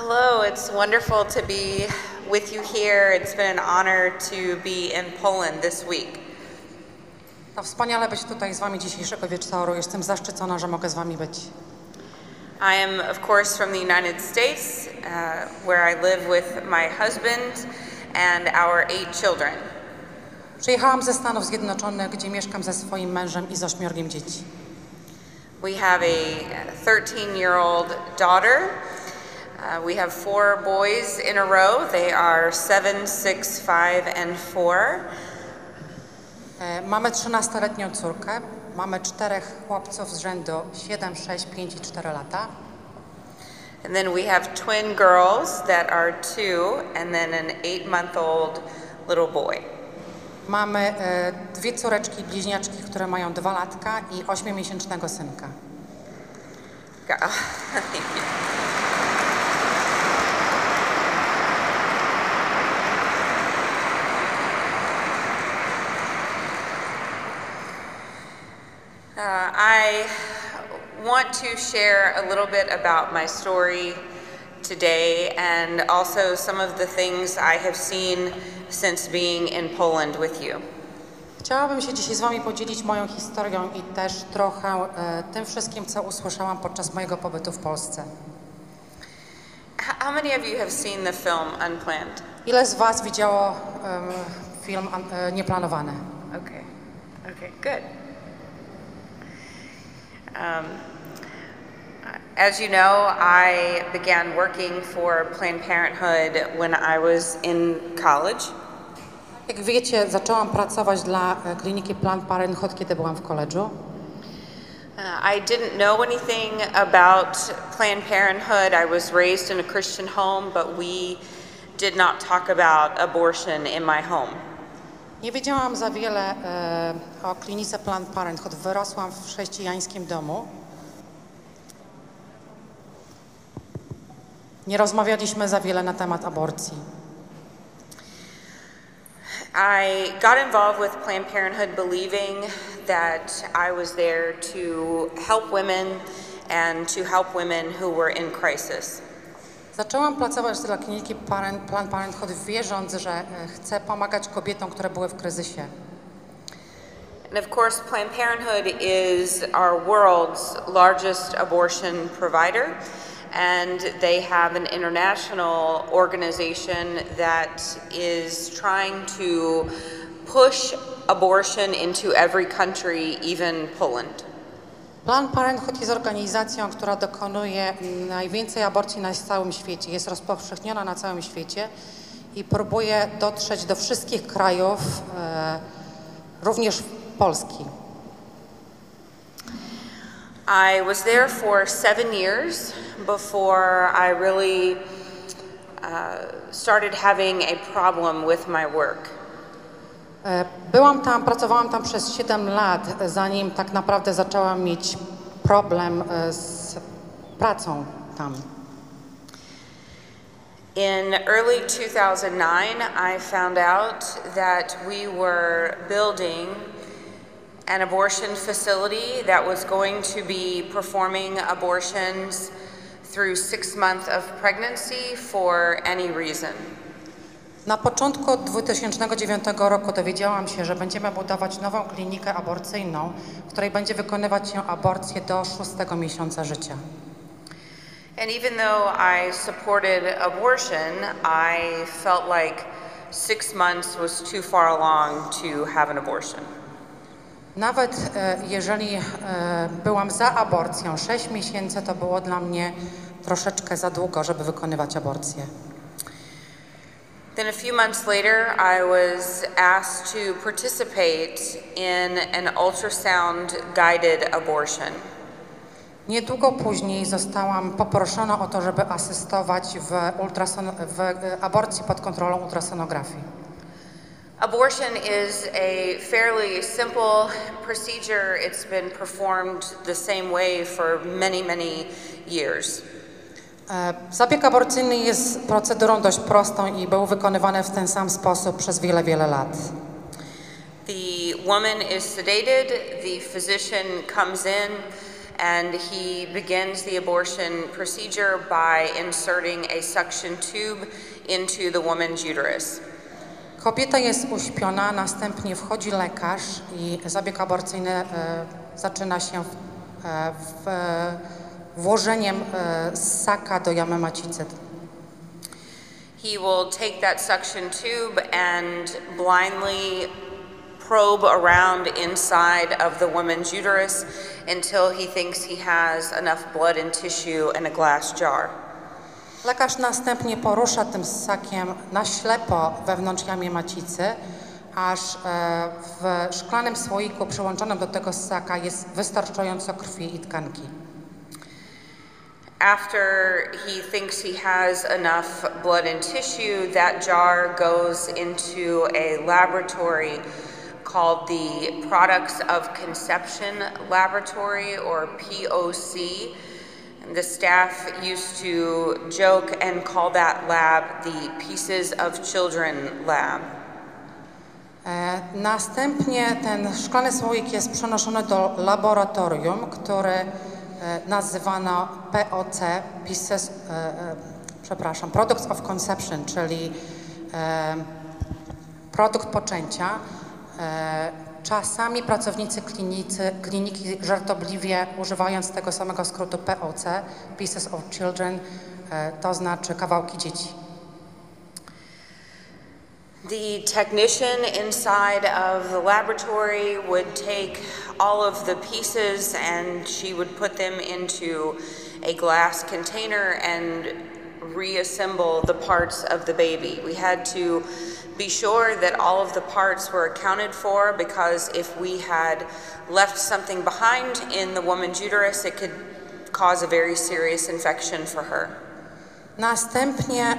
Hello, it's wonderful to be with you here. It's been an honor to be in Poland this week. To wspaniale być tutaj z wami dzisiejszego wieczoru. Jestem zaszczycona, że mogę z wami być. I am, of course, from the United States, where I live with my husband and our 8 children. Przyjechałam ze Stanów Zjednoczonych, gdzie mieszkam ze swoim mężem i z 8 dzieci. We have a 13-year-old daughter. We have 4 boys in a row. They are 7, 6, 5, and 4. Mamy 13-letnią córkę. Mamy 4 chłopców z rzędu 7, 6, 5 i 4 lata. And then we have twin girls that are 2, and then an 8-month-old little boy. Mamy 2 córeczki bliźniaczki, które mają 2 latka i 8-miesięcznego synka. Thank you. I want to share a little bit about my story today and also some of the things I have seen since being in Poland with you. Chciałabym się dzisiaj z wami podzielić moją historią i też trochę tym wszystkim, co usłyszałam podczas mojego pobytu w Polsce. How many of you have seen the film Unplanned? Ile z was widziało film Nieplanowany? Okay, good. As you know, I began working for Planned Parenthood when I was in college. Jak wiecie, zaczęłam pracować dla kliniki Planned Parenthood, kiedy byłam w koledżu. I didn't know anything about Planned Parenthood. I was raised in a Christian home, but we did not talk about abortion in my home. Nie wiedziałam za wiele o klinice Planned Parenthood. Wyrosłam w chrześcijańskim domu. Nie rozmawialiśmy za wiele na temat aborcji. I got involved with Planned Parenthood believing that I was there to help women and to help women who were in crisis. Zaczęłam pracować dla kliniki Planned Parenthood, wierząc, że chcę pomagać kobietom, które były w kryzysie. And of course, Planned Parenthood is our world's largest abortion provider, and they have an international organization that is trying to push abortion into every country, even Poland. Planned Parenthood jest organizacją, która dokonuje najwięcej aborcji na całym świecie. Jest rozpowszechniona na całym świecie i próbuje dotrzeć do wszystkich krajów, również Polski. I was there for 7 years before I really started having a problem with my work. Pracowałam tam przez 7 lat, zanim tak naprawdę zaczęłam mieć problem z pracą tam. In early 2009, I found out that we were building an abortion facility that was going to be performing abortions through 6 months of pregnancy for any reason. Na początku 2009 roku dowiedziałam się, że będziemy budować nową klinikę aborcyjną, w której będzie wykonywać się aborcję do 6. miesiąca życia. And even though I supported abortion, I felt like 6 months was too far along to have an abortion. Nawet jeżeli byłam za aborcją, 6 miesięcy to było dla mnie troszeczkę za długo, żeby wykonywać aborcję. Then a few months later, I was asked to participate in an ultrasound-guided abortion. Niedługo później zostałam poproszona o to, żeby asystować w aborcji pod kontrolą ultrasonografii. Abortion is a fairly simple procedure. It's been performed the same way for many, many years. Zabieg aborcyjny jest procedurą dość prostą i był wykonywany w ten sam sposób przez wiele, wiele lat. The woman is sedated, the physician comes in and he begins the abortion procedure by inserting a suction tube into the woman's uterus. Kobieta jest uśpiona, następnie wchodzi lekarz i zabieg aborcyjny zaczyna się włożeniem ssaka do jamy macicy. He will take that suction tube and blindly probe around inside of the woman's uterus until he thinks he has enough blood and tissue in a glass jar. Lekarz następnie porusza tym ssakiem na ślepo wewnątrz jamy macicy, aż w szklanym słoiku przyłączonym do tego ssaka jest wystarczająco krwi i tkanki. After he thinks he has enough blood and tissue, that jar goes into a laboratory called the Products of Conception Laboratory, or POC. And the staff used to joke and call that lab the Pieces of Children Lab. Następnie ten szklany słoik jest przenoszony do laboratorium, które nazywano POC, Products of Conception, czyli produkt poczęcia. Czasami pracownicy kliniki żartobliwie, używając tego samego skrótu POC, Pieces of Children, to znaczy kawałki dzieci. The technician inside of the laboratory would take all of the pieces and she would put them into a glass container and reassemble the parts of the baby. We had to be sure that all of the parts were accounted for, because if we had left something behind in the woman's uterus, it could cause a very serious infection for her. Następnie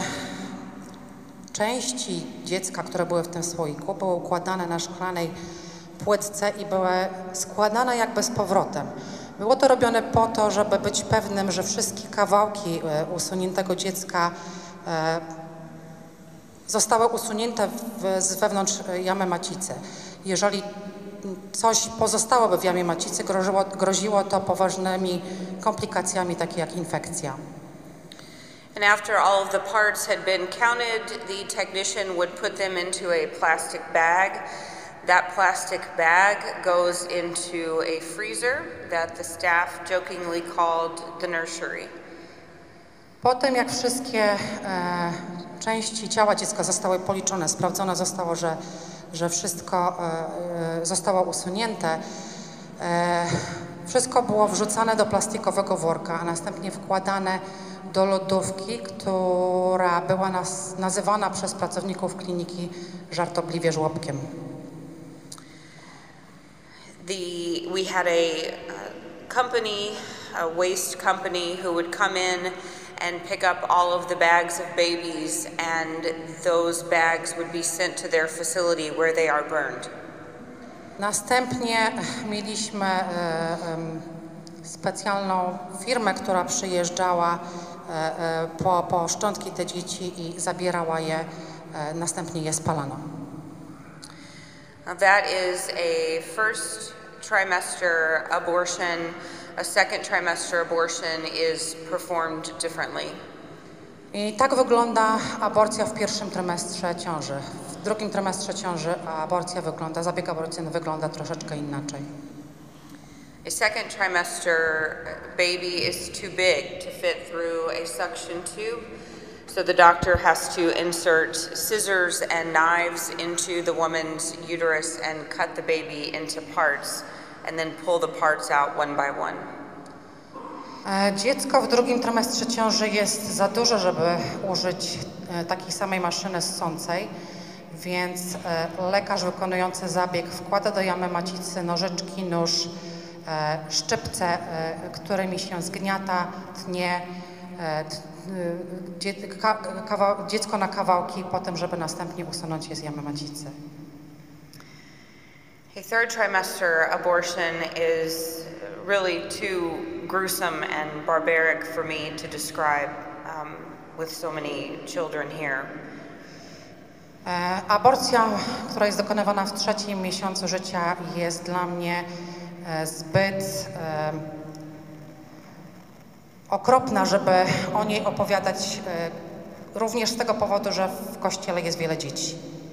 części dziecka, które były w tym słoiku, były układane na szklanej płytce i były składane jakby z powrotem. Było to robione po to, żeby być pewnym, że wszystkie kawałki usuniętego dziecka zostały usunięte z wewnątrz jamy macicy. Jeżeli coś pozostałoby w jamie macicy, groziło to poważnymi komplikacjami, takie jak infekcja. And after all of the parts had been counted, the technician would put them into a plastic bag. That plastic bag goes into a freezer that the staff jokingly called the nursery. Po tym, jak wszystkie części ciała dziecka zostały policzone, sprawdzone zostało, że wszystko zostało usunięte, wszystko było wrzucane do plastikowego worka, a następnie wkładane do lodówki, która była nazywana przez pracowników kliniki żartobliwie żłobkiem. We had a company, a waste company, who would come in and pick up all of the bags of babies, and those bags would be sent to their facility where they are burned. Następnie mieliśmy specjalną firmę, która przyjeżdżała po szczątki te dzieci i zabierała je, następnie je spalano. That is a first trimester abortion. A second trimester abortion is performed differently. I tak wygląda aborcja w pierwszym trymestrze ciąży. W drugim trymestrze ciąży zabieg aborcyjny wygląda troszeczkę inaczej. A second trimester baby is too big to fit through a suction tube, so the doctor has to insert scissors and knives into the woman's uterus and cut the baby into parts, and then pull the parts out one by one. Dziecko w drugim trymestrze ciąży jest za duże, żeby użyć takiej samej maszyny ssącej, więc lekarz wykonujący zabieg wkłada do jamy macicy nożyczki, nóż, szczypce, którymi się zgniata, tnie dziecko na kawałki po tym, żeby następnie usunąć je z jamy macicy. A third trimester abortion is really too gruesome and barbaric for me to describe with so many children here. Aborcja, która jest dokonywana w trzecim miesiącu życia, jest dla mnie zbyt okropna, żeby o niej opowiadać również z tego powodu, że w kościele jest wiele dzieci.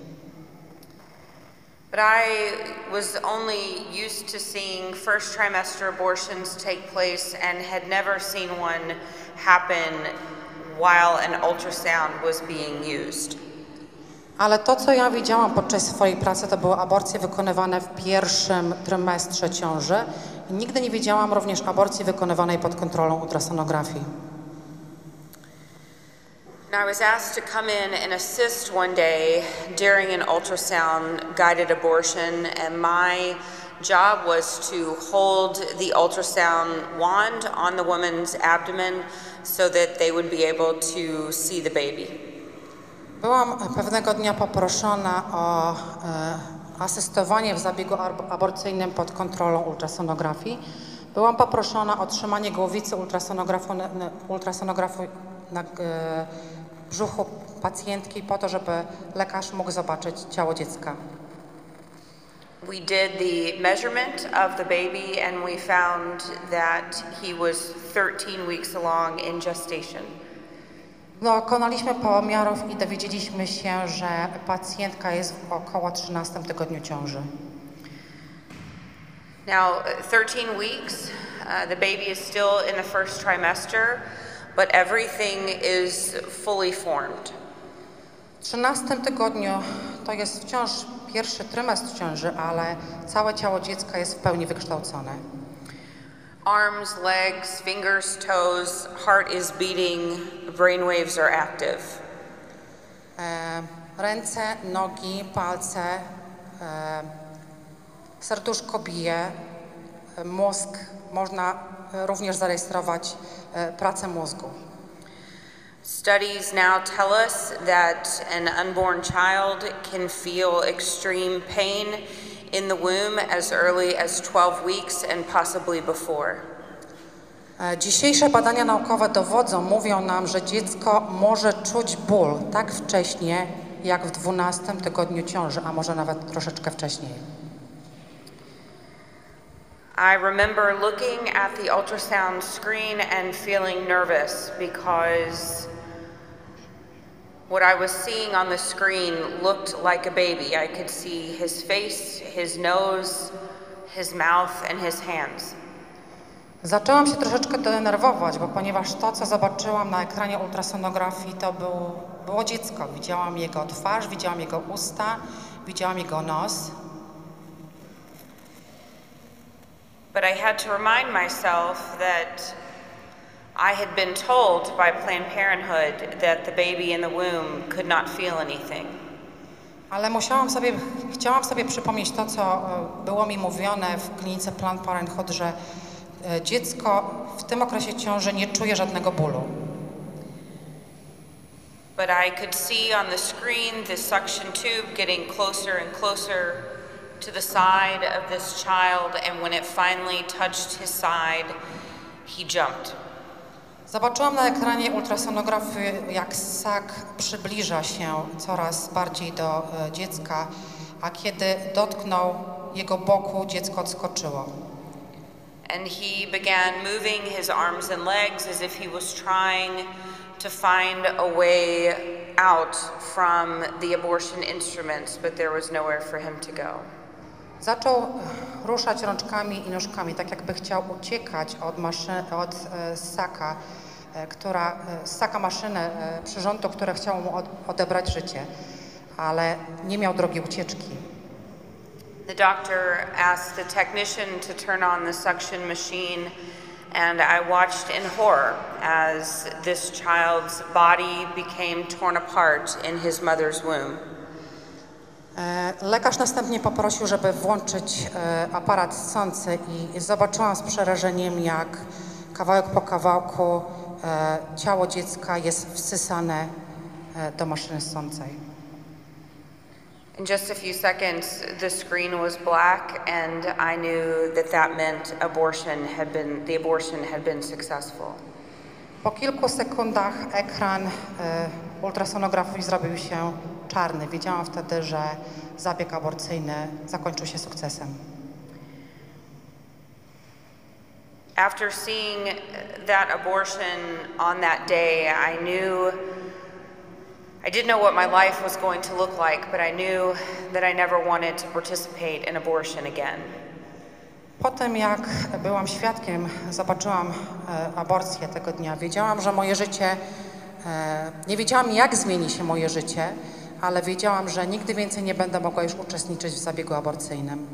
But I was only used to seeing first trimester abortions take place and had never seen one happen while an ultrasound was being used. Ale to, co ja widziałam podczas swojej pracy, to były aborcje wykonywane w pierwszym trymestrze ciąży. I nigdy nie widziałam również aborcji wykonywanej pod kontrolą ultrasonografii. Now, I was asked to come in and assist one day during an ultrasound-guided abortion, and my job was to hold the ultrasound wand on the woman's abdomen so that they would be able to see the baby. Byłam pewnego dnia poproszona o asystowanie w zabiegu aborcyjnym pod kontrolą ultrasonografii. Byłam poproszona o trzymanie głowicy ultrasonografu na brzuchu pacjentki po to, żeby lekarz mógł zobaczyć ciało dziecka. We did the measurement of the baby and we found that he was 13 weeks along in gestation. Dokonaliśmy pomiarów i dowiedzieliśmy się, że pacjentka jest w około 13 tygodniu ciąży. Now, 13 weeks, the baby is still in the first trimester, but everything is fully formed. W 13 tygodniu to jest wciąż pierwszy trymestr ciąży, ale całe ciało dziecka jest w pełni wykształcone. Arms, legs, fingers, toes, heart is beating, brainwaves are active. Ręce, nogi, palce, serduszko bije, mózg, można również zarejestrować pracę mózgu. Studies now tell us that an unborn child can feel extreme pain in the womb as early as 12 weeks and possibly before. Dzisiejsze badania naukowe mówią nam, że dziecko może czuć ból tak wcześnie, jak w 12 tygodniu ciąży, a może nawet troszeczkę wcześniej. I remember looking at the ultrasound screen and feeling nervous because what I was seeing on the screen looked like a baby. I could see his face, his nose, his mouth and his hands. Zaczęłam się troszeczkę denerwować, bo ponieważ to, co zobaczyłam na ekranie ultrasonografii, to było dziecko. Widziałam jego twarz, widziałam jego usta, widziałam jego nos. But I had to remind myself that I had been told by Planned Parenthood that the baby in the womb could not feel anything. Ale chciałam sobie przypomnieć to, co było mi mówione w klinice Planned Parenthood, że dziecko w tym okresie ciąży nie czuje żadnego bólu. But I could see on the screen the suction tube getting closer and closer to the side of this child, and when it finally touched his side, he jumped. Zobaczyłam na ekranie ultrasonografii, jak ssak przybliża się coraz bardziej do dziecka, a kiedy dotknął jego boku, dziecko odskoczyło. And he began moving his arms and legs as if he was trying to find a way out from the abortion instruments, but there was nowhere for him to go. Zaczął ruszać rączkami i nóżkami, tak jakby chciał uciekać od ssaka maszyny przyrządu, które chciało mu odebrać życie, ale nie miał drogi ucieczki. The doctor asked the technician to turn on the suction machine, and I watched in horror as this child's body became torn apart in his mother's womb. Lekarz następnie poprosił, żeby włączyć aparat ssący i zobaczyłam z przerażeniem, jak kawałek po kawałku ciało dziecka jest wsysane do maszyny ssącej. In just a few seconds, the screen was black, and I knew that meant the abortion had been successful. Po kilku sekundach ekran ultrasonografii zrobił się czarny. Wiedziałam wtedy, że zabieg aborcyjny zakończył się sukcesem. After seeing that abortion on that day, I didn't know what my life was going to look like, but I knew that I never wanted to participate in abortion again. Potem jak byłam świadkiem, zobaczyłam aborcję tego dnia. Wiedziałam, że moje życie, nie wiedziałam jak zmieni się moje życie, ale wiedziałam, że nigdy więcej nie będę mogła już uczestniczyć w zabiegu aborcyjnym.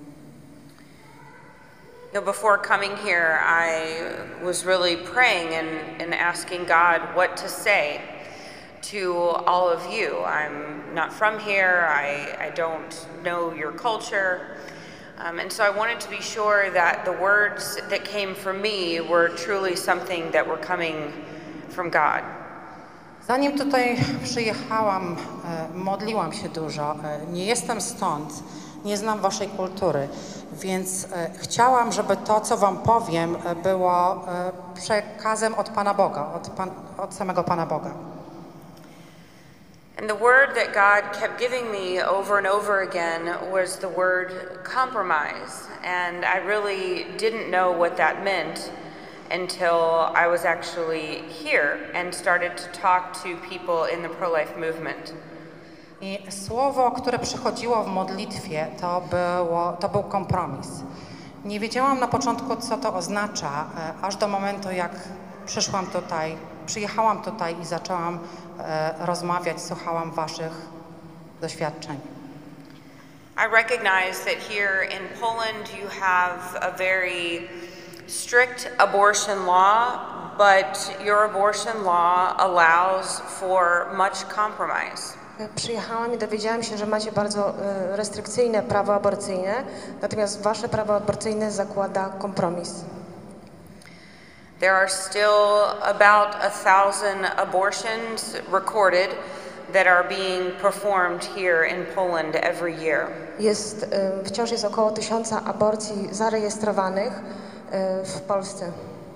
Before coming here, I was really praying and asking God what to say to all of you. I'm not from here. I don't know your culture. And so I wanted to be sure that the words that came from me were truly something that were coming from God. Zanim tutaj przyjechałam, modliłam się dużo. Nie jestem stąd, nie znam waszej kultury, więc chciałam, żeby to, co wam powiem, było przekazem od Pana Boga, od samego Pana Boga. And the word that God kept giving me over and over again was the word compromise. And I really didn't know what that meant until I was actually here and started to talk to people in the pro-life movement. I słowo, które przychodziło w modlitwie, to był kompromis. Nie wiedziałam na początku, co to oznacza, aż do momentu, jak przyjechałam tutaj i zaczęłam rozmawiać, słuchałam waszych doświadczeń. I recognize that here in Poland you have a very strict abortion law, but your abortion law allows for much compromise. Przyjechałam i dowiedziałam się, że macie bardzo restrykcyjne prawo aborcyjne, natomiast wasze prawo aborcyjne zakłada kompromis. There are still about 1,000 abortions recorded that are being performed here in Poland every year. Wciąż jest około 1000 aborcji zarejestrowanych w Polsce.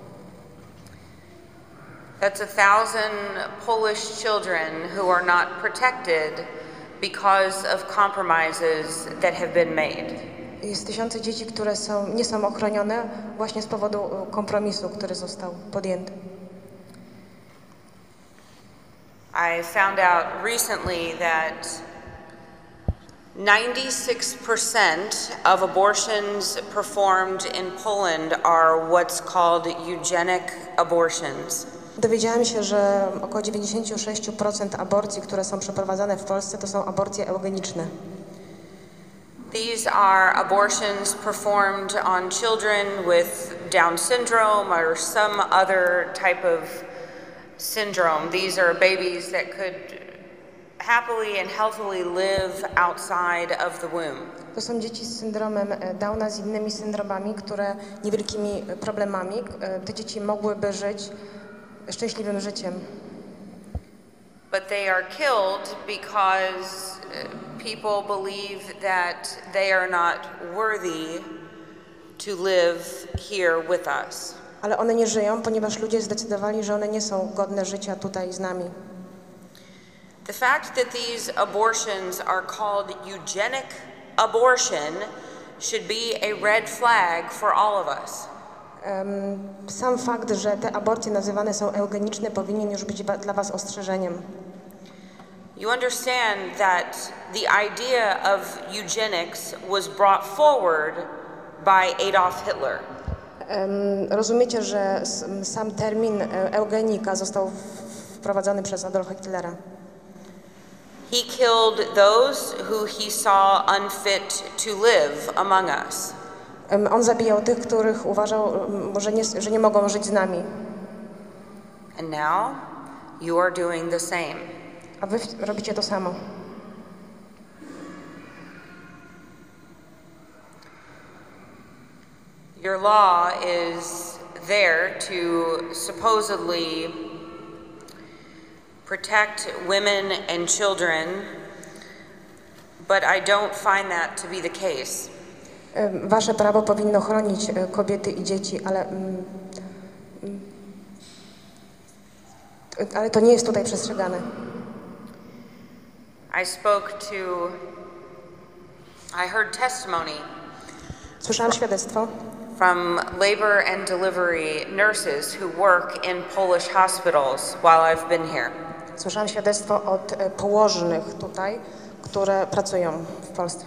That's 1,000 Polish children who are not protected because of compromises that have been made. Jest 1000 dzieci, które nie są ochronione właśnie z powodu kompromisu, który został podjęty. I found out recently that 96% of abortions performed in Poland are what's called eugenic abortions. Dowiedziałam się, że około 96% aborcji, które są przeprowadzane w Polsce, to są aborcje eugeniczne. These are abortions performed on children with Down syndrome or some other type of syndrome. These are babies that could happily and healthily live outside of the womb. To są dzieci z syndromem Downa, z innymi syndromami, które niewielkimi problemami. Te dzieci mogłyby żyć szczęśliwym życiem. But they are killed because people believe that they are not worthy to live here with us. Ale one nie żyją, ponieważ ludzie zdecydowali, że one nie są godne życia tutaj z nami. The fact that these abortions are called eugenic abortion should be a red flag for all of us. Sam fakt, że te aborcje nazywane są eugeniczne, powinien już być dla was ostrzeżeniem. You understand that the idea of eugenics was brought forward by Adolf Hitler. Rozumiecie, że sam termin eugenika został wprowadzony przez Adolfa Hitlera. He killed those who he saw unfit to live among us. On zabijał tych, których uważał, że nie mogą żyć z nami. And now you are doing the same. A wy robicie to samo. Your law is there to supposedly protect women and children, but I don't find that to be the case. Wasze prawo powinno chronić kobiety i dzieci, ale to nie jest tutaj przestrzegane. I heard testimony. Słyszałam świadectwo. from labor and delivery nurses who work in Polish hospitals while I've been here. Słyszałam świadectwo od położnych tutaj, które pracują w Polsce.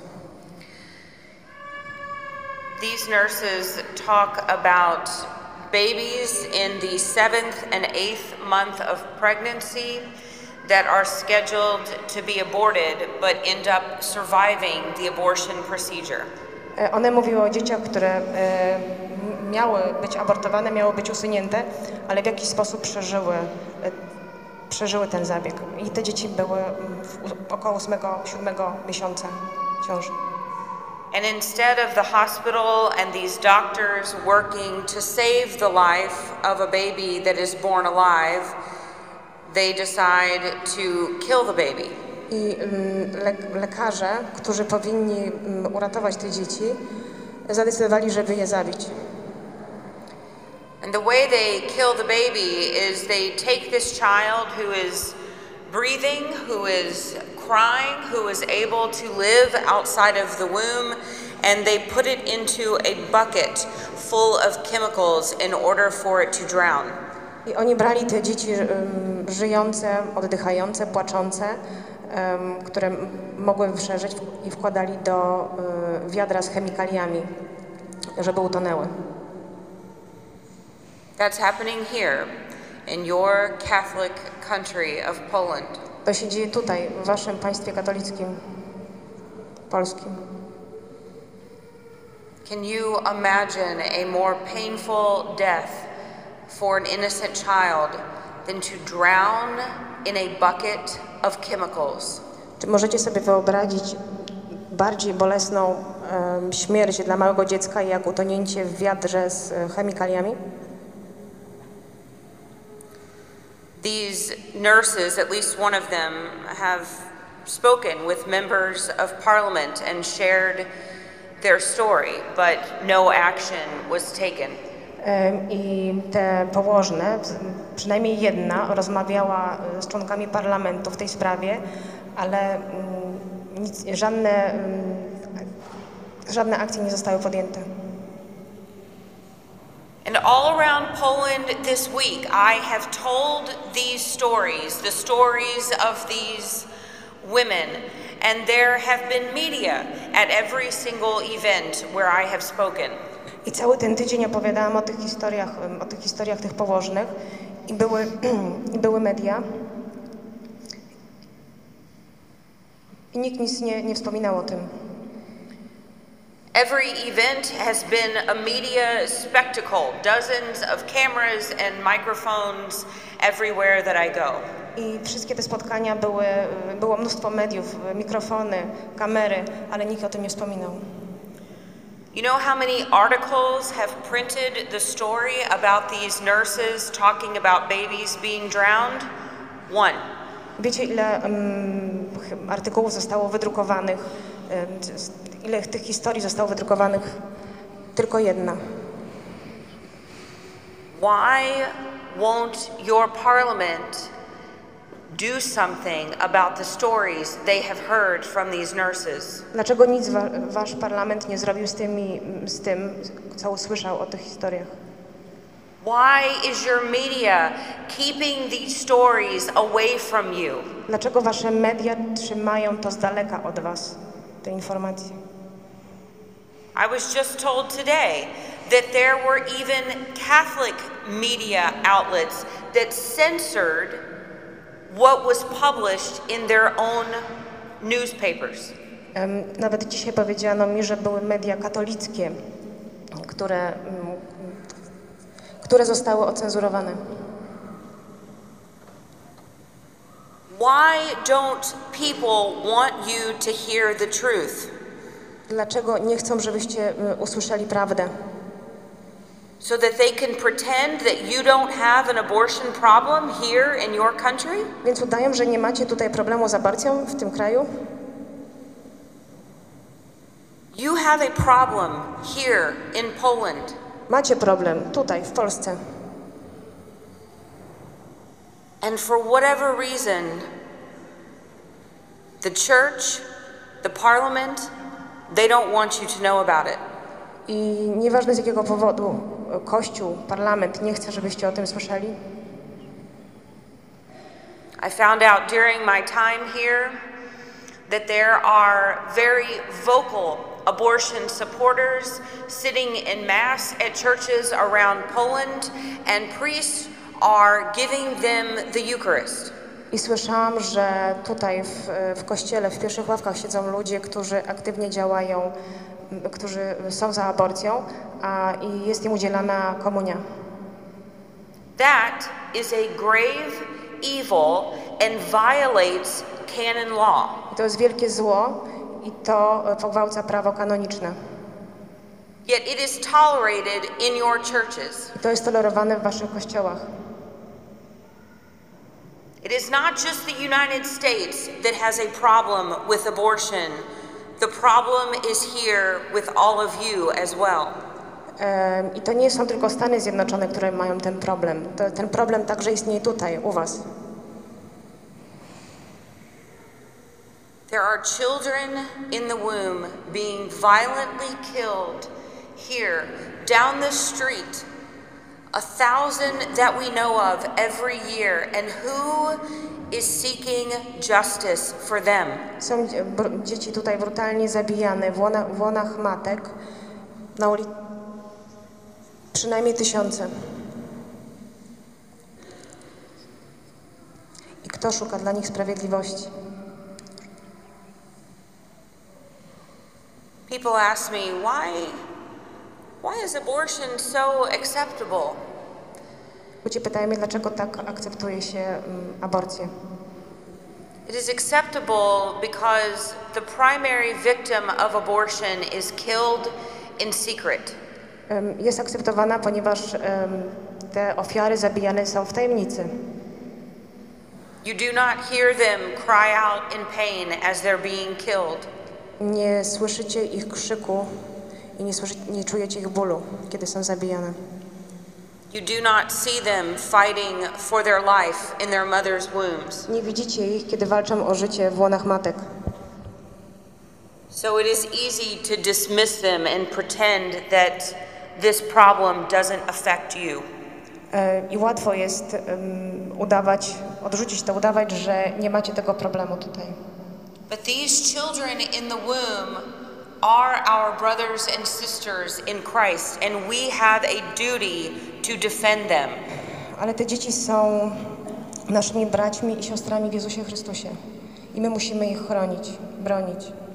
These nurses talk about babies in the 7th and 8th month of pregnancy that are scheduled to be aborted but end up surviving the abortion procedure. One mówiły o dzieciach, które miały być abortowane, miały być usunięte, ale w jakiś sposób przeżyły ten zabieg. I te dzieci były około 8-7 miesiąca ciąży. And instead of the hospital and these doctors working to save the life of a baby that is born alive, they decide to kill the baby. I lekarze, którzy powinni uratować te dzieci, zadecydowali, żeby je zabić. And the way they kill the baby is they take this child who is breathing, who is crying, who is able to live outside of the womb, and they put it into a bucket full of chemicals in order for it to drown. I oni brali te dzieci żyjące, oddychające, płaczące, które mogły przeżyć i wkładali do wiadra z chemikaliami, żeby utonęły. That's happening here in your Catholic country of Poland. To się dzieje tutaj, w waszym państwie katolickim, polskim. Can you imagine a more painful death for an innocent child than to drown in a bucket of chemicals? Czy możecie sobie wyobrazić bardziej bolesną śmierć dla małego dziecka, jak utonięcie w wiadrze z chemikaliami? These nurses, at least one of them, have spoken with members of parliament and shared their story, but no action was taken. I te położne, przynajmniej jedna, rozmawiała z członkami parlamentu w tej sprawie, ale żadne akcje nie zostały podjęte. And all around Poland this week, I have told these stories, the stories of these women, and there have been media at every single event where I have spoken. I cały ten tydzień opowiadałam o tych historiach tych położnych i były media. I nikt nic nie wspominał o tym. Every event has been a media spectacle, dozens of cameras and microphones everywhere that I go. I wszystkie te spotkania było mnóstwo mediów, mikrofony, kamery, ale nikt o tym nie wspominał. You know how many articles have printed the story about these nurses talking about babies being drowned? One. Wiecie, ile artykułów zostało wydrukowanych, ile tych historii zostało wydrukowanych? Tylko jedna. Why won't your parliament do something about the stories they have heard from these nurses? Dlaczego nic wasz parlament nie zrobił z tym, co usłyszał o tych historiach? Why is your media keeping these stories away from you? Dlaczego wasze media trzymają to z daleka od was, te informacje? I was just told today that there were even Catholic media outlets that censored what was published in their own newspapers. Nawet dzisiaj powiedziano mi, że były media katolickie, które zostały ocenzurowane. Why don't people want you to hear the truth? Dlaczego nie chcą, żebyście usłyszeli prawdę? So that they can pretend that you don't have an abortion problem here in your country? Więc udają, że nie macie tutaj problemu z aborcją w tym kraju? You have a problem here in Poland. Macie problem tutaj, w Polsce. And for whatever reason, the church, the parliament, they don't want you to know about it. I nieważne z jakiego powodu Kościół, parlament nie chce, żebyście o tym słyszeli. I found out during my time here that there are very vocal abortion supporters sitting in mass at churches around Poland, and priests are giving them the Eucharist. I słyszałam, że tutaj w kościele, w pierwszych ławkach siedzą ludzie, którzy aktywnie działają, którzy są za aborcją, i jest im udzielana komunia. That is a grave evil and violates canon law. I to jest wielkie zło i to pogwałca prawo kanoniczne. Yet it is tolerated in your churches. I to jest tolerowane w waszych kościołach. It is not just the United States that has a problem with abortion. The problem is here with all of you as well. I to nie są tylko Stany Zjednoczone, które mają ten problem. Ten problem także istnieje tutaj, u was. There are children in the womb being violently killed here, down the street, 1,000 that we know of every year, and who is seeking justice for them? Są dzieci tutaj brutalnie zabijane w łonach matek, na ulicy przynajmniej 1000. I kto szuka dla nich sprawiedliwości? People ask me, why is abortion so acceptable? Ludzie pytają mnie, dlaczego tak akceptuje się aborcję. It is acceptable because the primary victim of abortion is killed in secret. Jest akceptowana, ponieważ te ofiary zabijane są w tajemnicy. You do not hear them cry out in pain as they're being killed. Nie słyszycie ich krzyku i nie czujecie ich bólu, kiedy są zabijane. You do not see them fighting for their life in their mother's wombs. Nie widzicie ich, kiedy walczą o życie w łonach matek. So it is easy to dismiss them and pretend that this problem doesn't affect you. I łatwo jest udawać, że nie macie tego problemu tutaj. But these children in the womb are our brothers and sisters in Christ, and we have a duty to defend them. Ale te dzieci są naszymi braćmi i siostrami w Jezusie Chrystusie. I my musimy ich chronić, bronić.